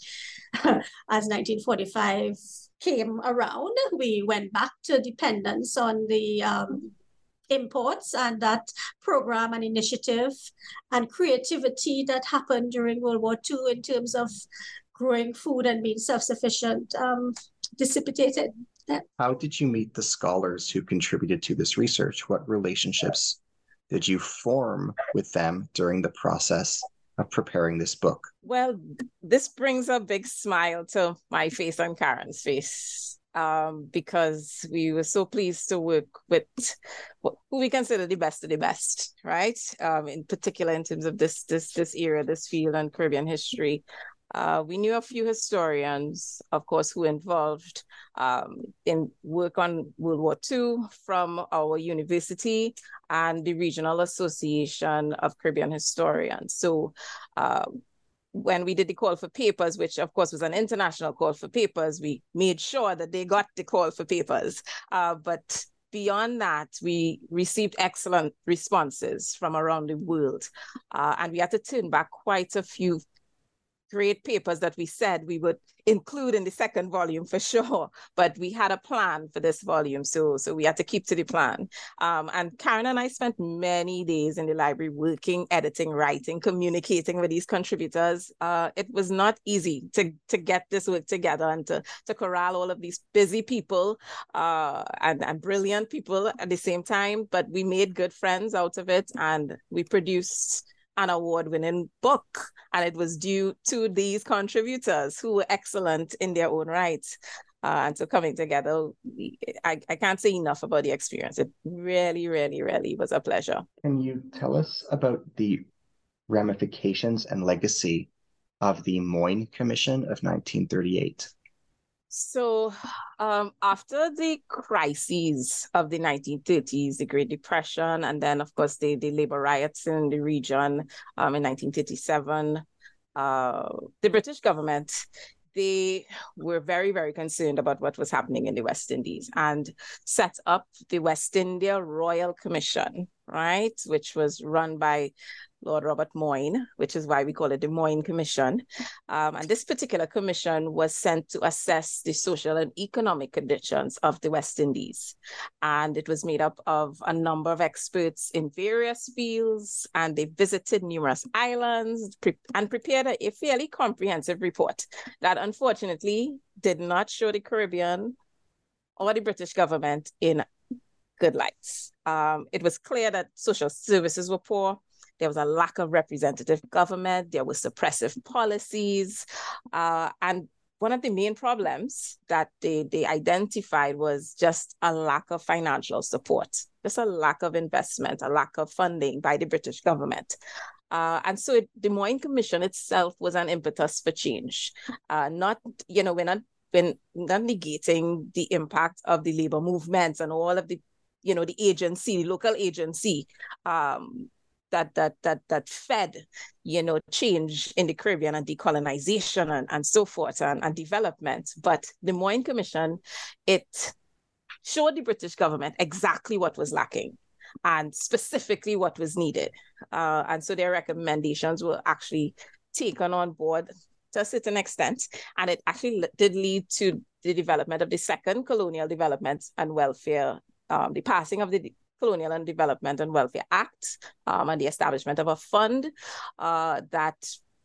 as nineteen forty-five came around, we went back to dependence on the um, imports, and that program and initiative and creativity that happened during World War Two in terms of growing food and being self-sufficient um, dissipated. Yeah. How did you meet the scholars who contributed to this research? What relationships did you form with them during the process of preparing this book? Well, this brings a big smile to my face and Karen's face, um, because we were so pleased to work with who we consider the best of the best, right? Um, in particular, in terms of this this this era, this field and Caribbean history. Uh, we knew a few historians, of course, who involved um, in work on World War Two from our university and the Regional Association of Caribbean Historians. So uh, when we did the call for papers, which of course was an international call for papers, we made sure that they got the call for papers. Uh, but beyond that, we received excellent responses from around the world. Uh, and we had to turn back quite a few great papers that we said we would include in the second volume for sure, but we had a plan for this volume, so so we had to keep to the plan. Um, and Karen and I spent many days in the library working, editing, writing, communicating with these contributors. Uh, it was not easy to to get this work together and to, to corral all of these busy people uh, and, and brilliant people at the same time, but we made good friends out of it, and we produced an award-winning book, and it was due to these contributors who were excellent in their own right. Uh, and so coming together, we, I, I can't say enough about the experience. It really, really, really was a pleasure. Can you tell us about the ramifications and legacy of the Moyne Commission of nineteen thirty-eight? So um, after the crises of the nineteen thirties, the Great Depression, and then, of course, the, the labor riots in the region um, in nineteen thirty-seven, uh, the British government, they were very, very concerned about what was happening in the West Indies and set up the West India Royal Commission, right, which was run by Lord Robert Moyne, which is why we call it the Moyne Commission. Um, and this particular commission was sent to assess the social and economic conditions of the West Indies. And it was made up of a number of experts in various fields, and they visited numerous islands pre and prepared a, a fairly comprehensive report that unfortunately did not show the Caribbean or the British government in good lights. Um, it was clear that social services were poor. There was a lack of representative government. There were suppressive policies. Uh, and one of the main problems that they, they identified was just a lack of financial support, just a lack of investment, a lack of funding by the British government. Uh, and so it, the Moyne Commission itself was an impetus for change. Uh, not, you know, we're not we're not negating the impact of the labor movements and all of the, you know, the agency, local agency, um, that that that that fed, you know, change in the Caribbean and decolonization and, and so forth and, and development. But the Moyne Commission, it showed the British government exactly what was lacking and specifically what was needed. Uh, and so their recommendations were actually taken on board to a certain extent. And it actually did lead to the development of the second Colonial Development and Welfare, um, the passing of the Colonial and Development and Welfare Act, um, and the establishment of a fund uh, that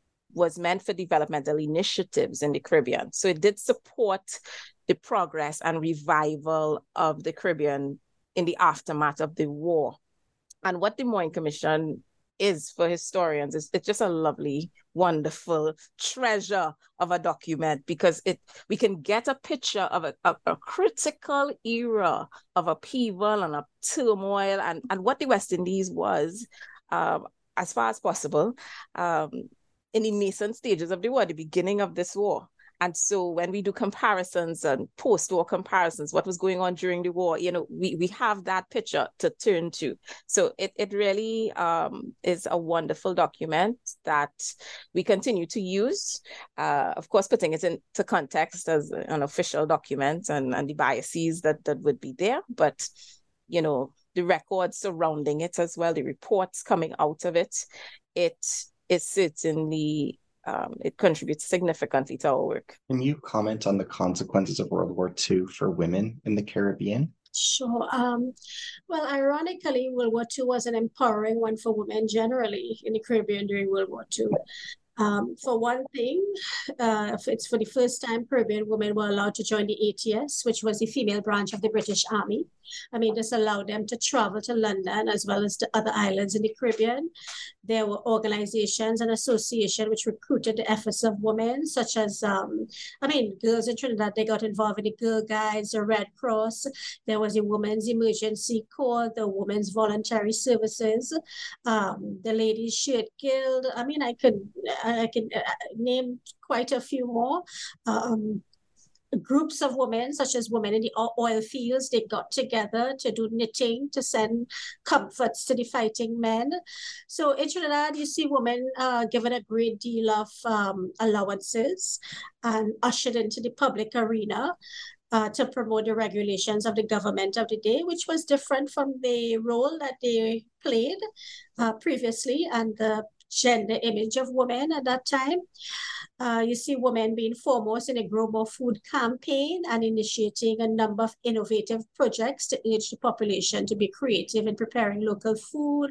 was meant for developmental initiatives in the Caribbean. So it did support the progress and revival of the Caribbean in the aftermath of the war. And what the Moyne Commission is for historians is it's just a lovely, wonderful treasure of a document, because it we can get a picture of a, a, a critical era of upheaval and of turmoil and, and what the West Indies was, um, as far as possible, um, in the nascent stages of the war, the beginning of this war. And so when we do comparisons and post-war comparisons, what was going on during the war, you know, we, we have that picture to turn to. So it, it really um, is a wonderful document that we continue to use, uh, of course, putting it into context as an official document and, and the biases that, that would be there. But, you know, the records surrounding it as well, the reports coming out of it, it is certainly... Um, it contributes significantly to our work. Can you comment on the consequences of World War Two for women in the Caribbean? Sure. Um, well, ironically, World War Two was an empowering one for women generally in the Caribbean during World War Two. Um, for one thing, uh, it's for the first time Caribbean women were allowed to join the A T S, which was the female branch of the British Army. I mean, this allowed them to travel to London as well as to other islands in the Caribbean. There were organizations and associations which recruited the efforts of women, such as, um, I mean, girls in Trinidad, they got involved in the Girl Guides, the Red Cross. There was a Women's Emergency Corps, the Women's Voluntary Services, um, the Ladies Shirt Guild. I mean, I could, I can name quite a few more. Um, Groups of women, such as women in the oil fields, they got together to do knitting, to send comforts to the fighting men. So in Trinidad, you see women uh, given a great deal of um, allowances and ushered into the public arena uh, to promote the regulations of the government of the day, which was different from the role that they played uh, previously and the gender image of women at that time. Uh, you see women being foremost in a Grow More Food campaign and initiating a number of innovative projects to urge the population to be creative in preparing local food.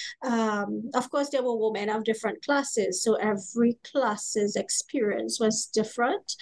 Um, of course, there were women of different classes, so every class's experience was different.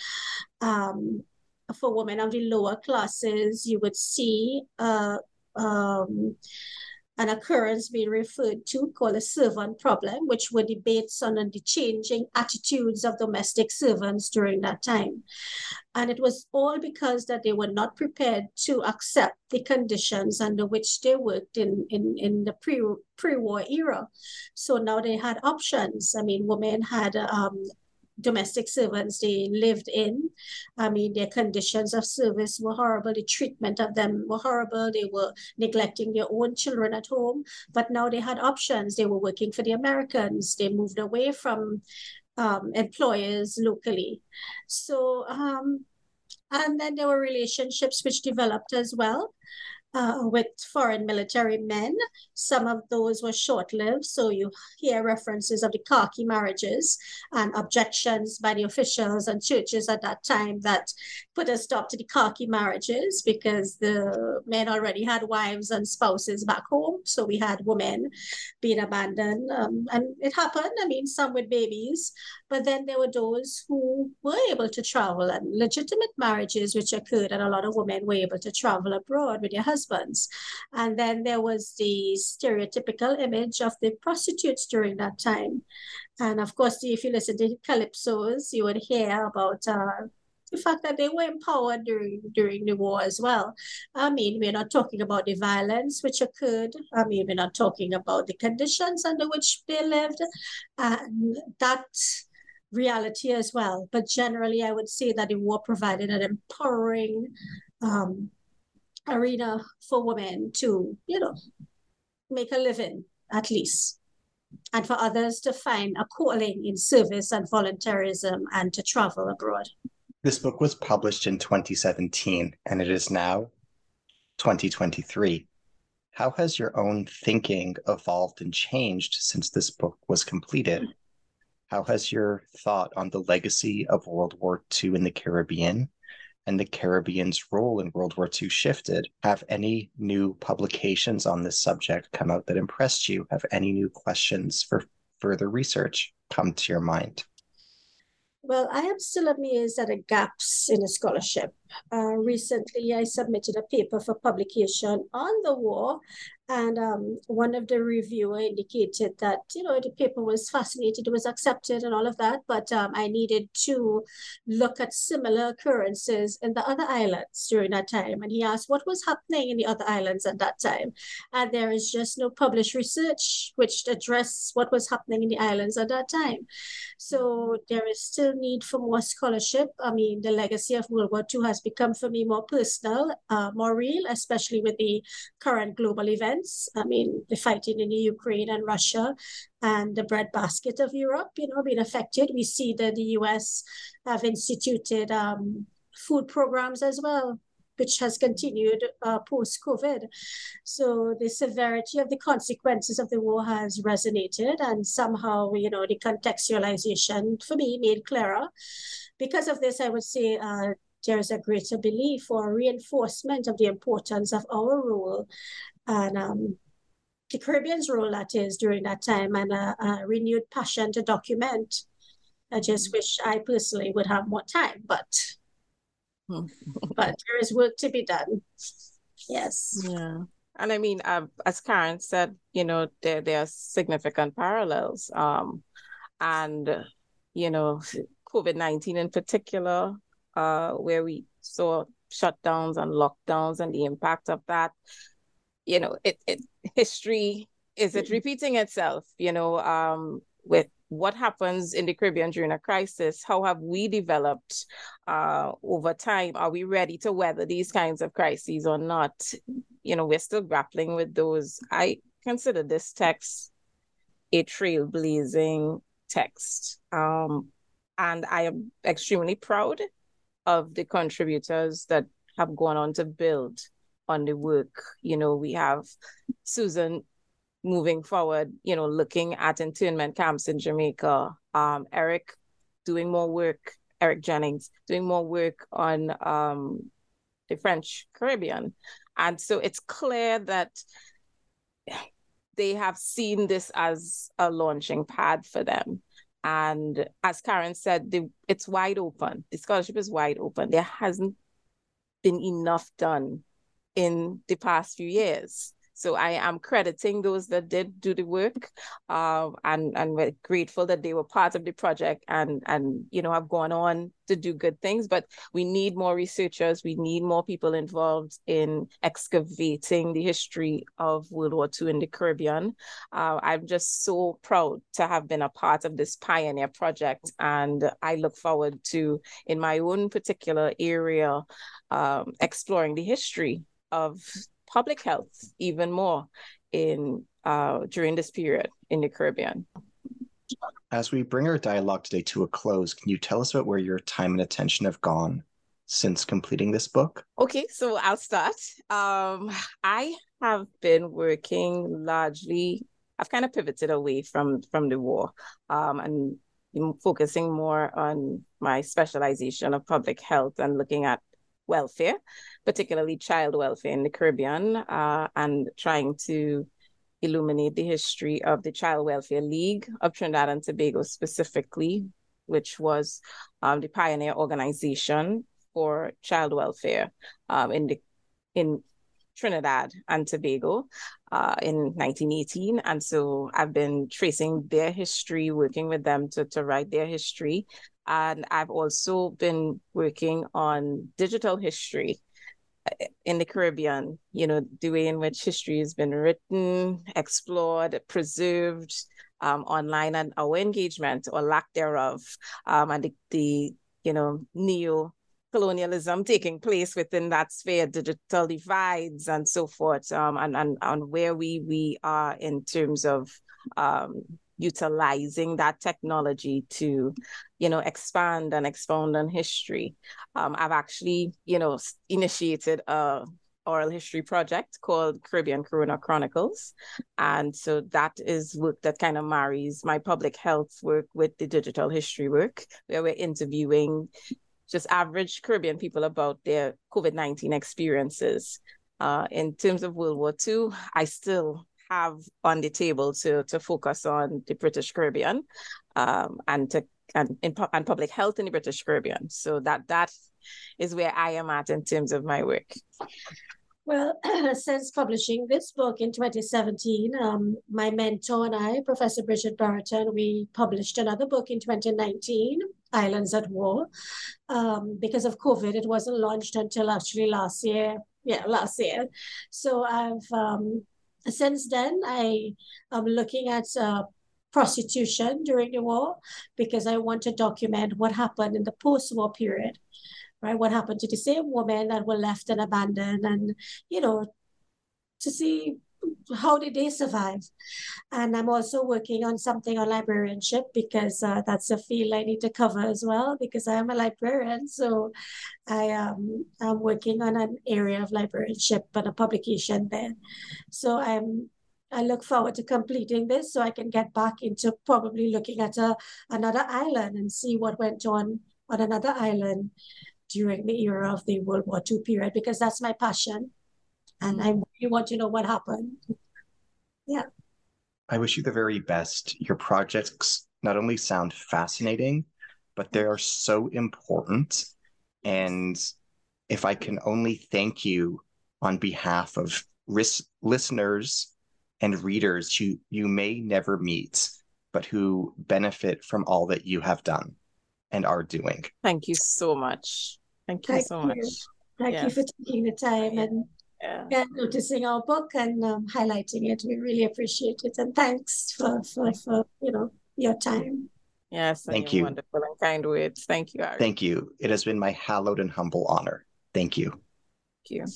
Um, for women of the lower classes, you would see uh, um, an occurrence being referred to called a servant problem, which were debates on the changing attitudes of domestic servants during that time. And it was all because that they were not prepared to accept the conditions under which they worked in, in, in the pre, pre-war era. So now they had options. I mean, women had um, domestic servants they lived in. I mean, their conditions of service were horrible. The treatment of them were horrible. They were neglecting their own children at home. But now they had options. They were working for the Americans. They moved away from um, employers locally. So, um, and then there were relationships which developed as well. Uh, with foreign military men. Some of those were short-lived, so you hear references of the khaki marriages and objections by the officials and churches at that time that put a stop to the khaki marriages because the men already had wives and spouses back home, so we had women being abandoned, um, and it happened, I mean, some with babies, but then there were those who were able to travel and legitimate marriages which occurred, and a lot of women were able to travel abroad with their husbands. Husbands. And then there was the stereotypical image of the prostitutes during that time. And of course, if you listen to calypsos, you would hear about uh, the fact that they were empowered during, during the war as well. I mean, we're not talking about the violence which occurred. I mean, we're not talking about the conditions under which they lived. And that reality as well. But generally, I would say that the war provided an empowering um, arena for women to, you know, make a living, at least, and for others to find a calling in service and volunteerism and to travel abroad. This book was published in twenty seventeen, and it is now twenty twenty-three. How has your own thinking evolved and changed since this book was completed? How has your thought on the legacy of World War Two in the Caribbean and the Caribbean's role in World War Two shifted? Have any new publications on this subject come out that impressed you? Have any new questions for further research come to your mind? Well, I am still amazed at the gaps in the scholarship. Uh, recently, I submitted a paper for publication on the war, and um, one of the reviewer indicated that, you know, the paper was fascinating, it was accepted and all of that, but um, I needed to look at similar occurrences in the other islands during that time. And he asked what was happening in the other islands at that time. And there is just no published research which addressed what was happening in the islands at that time. So there is still need for more scholarship. I mean, the legacy of World War Two has become for me more personal, uh, more real, especially with the current global events. I mean, the fighting in the Ukraine and Russia and the breadbasket of Europe, you know, being affected. We see that the U S have instituted um, food programs as well, which has continued uh, post-COVID. So the severity of the consequences of the war has resonated, and somehow, you know, the contextualization for me made clearer. Because of this, I would say uh, there is a greater belief or reinforcement of the importance of our role and um, the Caribbean's role, that is, during that time, and a, a renewed passion to document. I just wish I personally would have more time, but but there is work to be done. Yes. Yeah. And I mean, uh, as Karen said, you know, there, there are significant parallels. Um, and, you know, COVID nineteen in particular, uh, where we saw shutdowns and lockdowns and the impact of that, you know, it, it history, is it repeating itself, you know, um, with what happens in the Caribbean during a crisis? How have we developed uh, over time? Are we ready to weather these kinds of crises or not? You know, we're still grappling with those. I consider this text a trailblazing text. Um, and I am extremely proud of the contributors that have gone on to build on the work. You know, we have Susan moving forward, you know, looking at internment camps in Jamaica, um, Eric doing more work, Eric Jennings doing more work on um, the French Caribbean. And so it's clear that they have seen this as a launching pad for them. And as Karen said, the, it's wide open. The scholarship is wide open. There hasn't been enough done in the past few years. So I am crediting those that did do the work, uh, and, and we're grateful that they were part of the project and, and, you know, have gone on to do good things. But we need more researchers. We need more people involved in excavating the history of World War Two in the Caribbean. Uh, I'm just so proud to have been a part of this pioneer project. And I look forward to, in my own particular area, um, exploring the history of public health even more in uh, during this period in the Caribbean. As we bring our dialogue today to a close, can you tell us about where your time and attention have gone since completing this book? Okay, so I'll start. Um, I have been working largely, I've kind of pivoted away from, from the war um, and been focusing more on my specialization of public health and looking at welfare, particularly child welfare in the Caribbean, uh, and trying to illuminate the history of the Child Welfare League of Trinidad and Tobago specifically, which was um, the pioneer organization for child welfare um, in the in Trinidad and Tobago uh, in nineteen eighteen. And so I've been tracing their history, working with them to, to write their history. And I've also been working on digital history in the Caribbean, you know, the way in which history has been written, explored, preserved, um, online, and our engagement or lack thereof, um, and the, the you know, neo colonialism taking place within that sphere, digital divides and so forth, um, and, and, and where we, we are in terms of um, utilizing that technology to, you know, expand and expound on history. Um, I've actually, you know, initiated a oral history project called Caribbean Corona Chronicles. And so that is work that kind of marries my public health work with the digital history work, where we're interviewing just average Caribbean people about their COVID nineteen experiences. Uh, in terms of World War Two, I still have on the table to, to focus on the British Caribbean um, and to and, in, and public health in the British Caribbean. So that that is where I am at in terms of my work. Well, since publishing this book in twenty seventeen, um, my mentor and I, Professor Bridget Barton, we published another book in twenty nineteen, Islands at War. Um, because of COVID, it wasn't launched until actually last year. Yeah, last year. So I've, um, since then, I am looking at uh, prostitution during the war, because I want to document what happened in the post-war period. Right, what happened to the same women that were left and abandoned, and, you know, to see how did they survive. And I'm also working on something on librarianship, because uh, that's a field I need to cover as well, because I am a librarian. So I um, I'm working on an area of librarianship and a publication there. So I'm I look forward to completing this so I can get back into probably looking at a, another island and see what went on on another island during the era of the World War Two period, because that's my passion. And I really want to know what happened. Yeah. I wish you the very best. Your projects not only sound fascinating, but they are so important. And if I can only thank you on behalf of ris- listeners and readers who you may never meet, but who benefit from all that you have done and are doing. Thank you so much. Thank you Thank so you. much. Thank yes. you for taking the time and yeah. Yeah, noticing our book and um, highlighting it. We really appreciate it. And thanks for, for, for you know, your time. Yes, and Thank your you. Wonderful and kind words. Thank you, Ari. Thank you. It has been my hallowed and humble honor. Thank you. Thank you.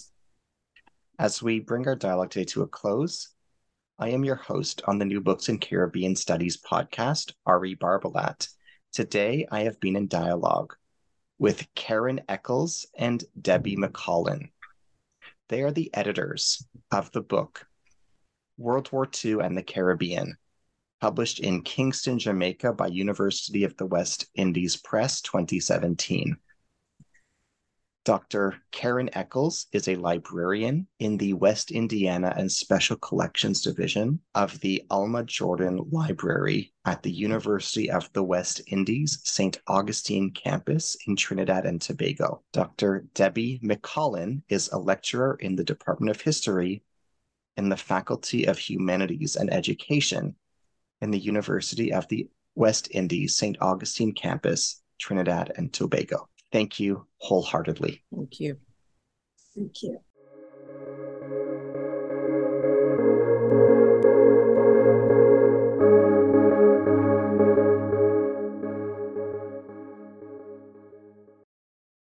As we bring our dialogue today to a close, I am your host on the New Books in Caribbean Studies podcast, Ari Barbalat. Today, I have been in dialogue with Karen Eccles and Debbie McCollin. They are the editors of the book, World War Two and the Caribbean, published in Kingston, Jamaica by University of the West Indies Press, twenty seventeen. Doctor Karen Eccles is a librarian in the West Indiana and Special Collections Division of the Alma Jordan Library at the University of the West Indies Saint Augustine campus in Trinidad and Tobago. Doctor Debbie McCollin is a lecturer in the Department of History in the Faculty of Humanities and Education in the University of the West Indies Saint Augustine campus, Trinidad and Tobago. Thank you wholeheartedly. Thank you. Thank you.